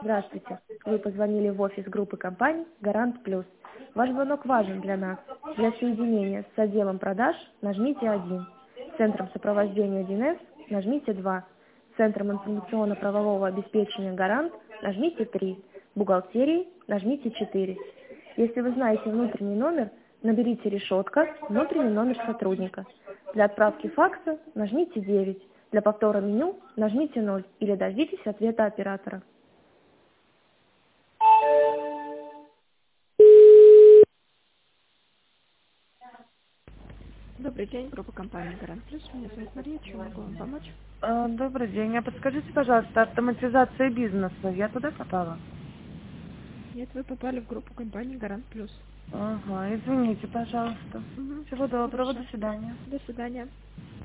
Здравствуйте. Вы позвонили в офис группы компаний «Гарант Плюс». Ваш звонок важен для нас. Для соединения с отделом продаж нажмите 1. Центром сопровождения 1С нажмите 2. Центром информационно-правового обеспечения «Гарант» нажмите 3. Бухгалтерии нажмите 4. Если вы знаете внутренний номер, наберите решетка, внутренний номер сотрудника. Для отправки факса нажмите 9. Для повтора меню нажмите 0 или дождитесь ответа оператора. Добрый день, группа компании Гарант Плюс. Меня зовут Мария, чем могу вам помочь? Добрый день. А подскажите, пожалуйста, автоматизация бизнеса. Я туда попала? Нет, вы попали в группу компании Гарант Плюс. Ага, извините, пожалуйста. Угу. Всего доброго, до Хорошо. свидания. До свидания.